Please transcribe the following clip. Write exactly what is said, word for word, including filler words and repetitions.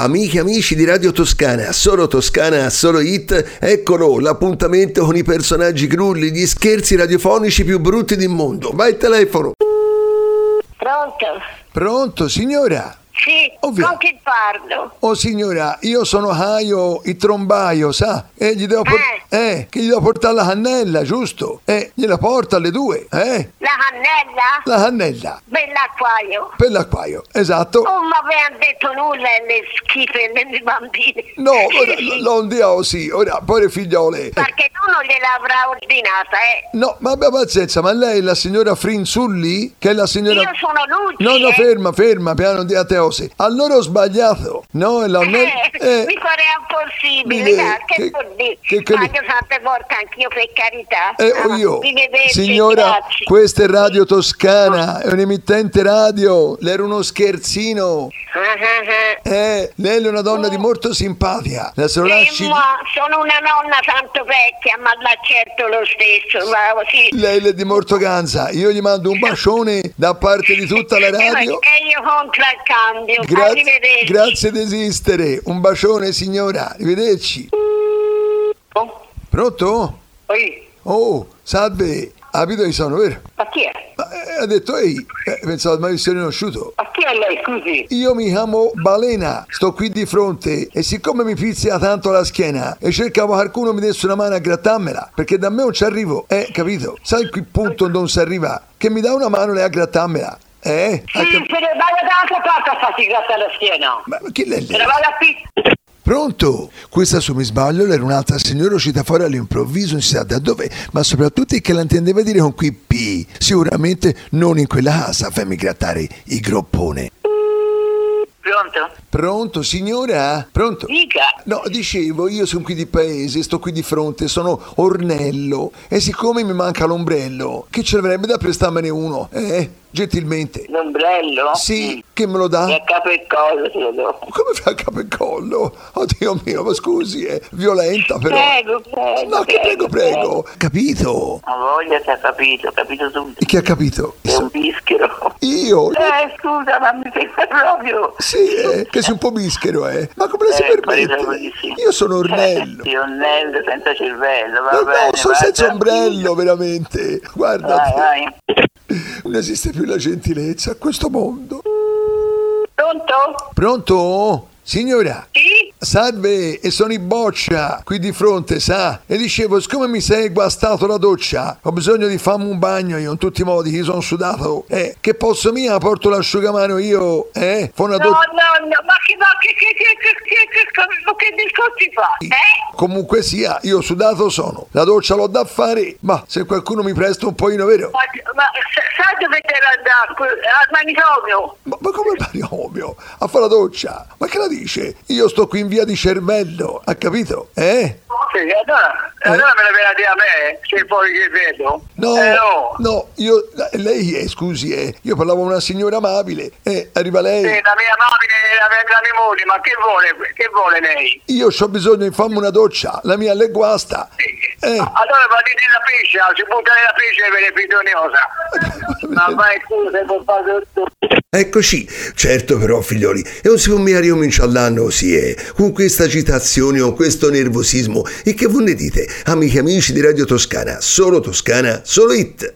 Amiche e amici di Radio Toscana, solo Toscana, solo hit, eccolo l'appuntamento con i personaggi crulli, gli scherzi radiofonici più brutti del mondo. Vai il telefono. Pronto? Pronto, signora? Sì, Ovvio. con chi parlo? Oh signora, io sono Haio, il trombaio, sa? E gli devo portare... Eh, che gli devo portare la cannella, giusto? Eh, gliela porta alle due, eh? La cannella? La cannella. Bell'acquaio. Per l'acquaio, esatto. Non mi aveva detto nulla alle schife delle bambine. No, ora, non dico sì, ora, poi figliole. Perché tu non gliel'avrà ordinata, eh? No, ma abbia pazienza, ma lei è la signora Frinzulli? Che è la signora... Io sono Luci, No, no, eh? ferma, ferma, piano di Ateose. Allora ho sbagliato. No, è la... Eh, eh, mi pare impossibile, mi- eh, che, che- vuol dire? che- che- Sbaglio tante volte anch'io, per carità. Eh, Ah, o io. arrivederci, Signora, grazie. questa è Radio Toscana, è un'emittente radio. Lei era uno scherzino. Ah, ah, ah. Eh, lei è una donna di molto simpatia. La se lo lasci... Eh, ma sono una nonna tanto vecchia, ma l'accetto lo stesso, ma sì. Lei è di Mortoganza. Io gli mando un bacione da parte di tutta la radio. E io contro il cambio. Grazie, Arrivederci. grazie di esistere. Un bacione, signora. Arrivederci. Oh, Pronto? oi, Oh, salve. Abito di sono, vero? ma chi è? Ma, eh, ha detto ehi. Eh, pensavo di mai essere conosciuto. Ma chi è lei, scusi? Io mi chiamo Balena, sto qui di fronte e siccome mi pizzica tanto la schiena e cercavo qualcuno mi desse una mano a grattarmela, perché da me non ci arrivo, eh, capito? Sai qui punto non si arriva? Che mi dà una mano lei a grattarmela, eh? Sì, Ha cap- se ne vada da altra parte a farsi grattare la schiena. Ma chi l'è Se lei? ne vada a pi... Pronto? Questa se mi sbaglio era un'altra signora uscita fuori all'improvviso, non si sa da dove, ma soprattutto che la intendeva dire con qui P. Sicuramente non in quella casa, fammi grattare il groppone. Pronto? Pronto, signora? Pronto? Dica. No, dicevo, io sono qui di paese, sto qui di fronte, sono Ornello e siccome mi manca l'ombrello, che ce l'avrebbe da prestarmene uno, eh? Gentilmente. L'ombrello? Sì, che me lo dà? E a capo e collo se lo do. Come fa a capo e collo? Oddio mio, ma scusi, è violenta però. Prego, prego. No, che prego, prego. Capito? Ma voglia ti ha capito, ho capito subito. E chi ha capito? È un bischero. Io? Eh, scusa, ma mi sembra proprio... Sì, eh, che sei un po' bischero, eh. Ma come la si Eh, permette? credo di sì. Io sono Ornello. Sì, Ornello senza cervello, va No, bene. no, sono va, senza tranquillo. ombrello, veramente. Guarda, Vai, vai. non esiste più la gentilezza a questo mondo. Pronto? Pronto? Signora? Sì? Salve, e sono in Boccia, qui di fronte, sa? E dicevo, siccome mi sei guastato la doccia, ho bisogno di farmi un bagno io, in tutti i modi, io sono sudato. Eh, che posso mia, porto l'asciugamano io, eh? Fa una No, doccia... no, no, ma che, ma che, che, che, che, che, che, che, che discorsi fa? Eh? Comunque sia, io sudato sono. La doccia l'ho da fare, ma se qualcuno mi presta un pochino, vero? Ma, ma sa- sai dove te la dà? Al manicomio? Ma, ma come manicomio? A fare la doccia? Ma che la dice? Io sto qui in via di Cervello, ha capito? Eh? Sì, allora, allora me la viene a dire a me, se poi che vedo. No, Eh, no. no, io, lei è, scusi, eh, io parlavo con una signora amabile, eh, arriva lei, Sì, la mia amabile, la mia, la mia moglie, ma che vuole, che vuole lei? io ho bisogno di farmi una doccia, la mia le guasta, Sì. eh, Allora va di nella piscia, si butta nella piscia e viene pitoniosa. Ma vai scusa, se può fare tutto. Eccoci, certo però figlioli, e non si può mica ricominciare l'anno così, eh, con questa agitazione, con questo nervosismo, e che voi ne dite, amici e amici di Radio Toscana, solo Toscana, solo hit.